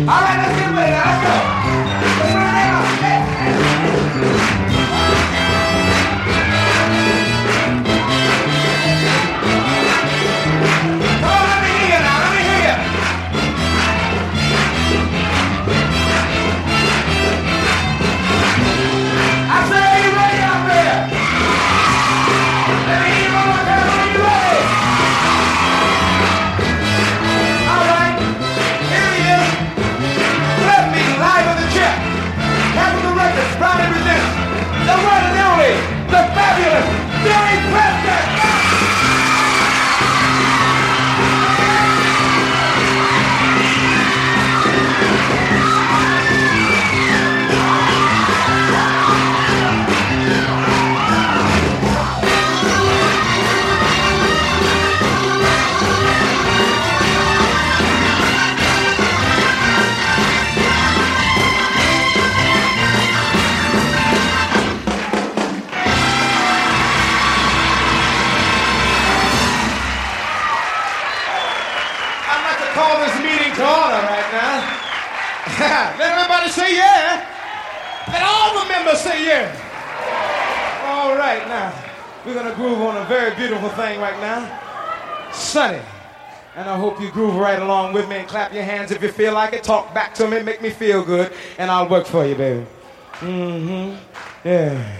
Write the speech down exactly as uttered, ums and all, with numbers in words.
All right, let's get ready now. Let's go. Let's run it out. Hey, hey. Come on, let me hear you now. Let me hear you. I say, are you ready out there? Let me hear you one more time. Are you ready? All right. Here he is. Let me live on the jet. Capitol Records, proudly presents the one and only, the fabulous Billy Preston. Call this meeting to order right now. Let everybody say yeah. Let all the members say yeah. All right, now we're gonna groove on a very beautiful thing right now. Sunny. And I hope you groove right along with me and clap your hands if you feel like it. Talk back to me, make me feel good, and I'll work for you, baby. Mm-hmm. Yeah.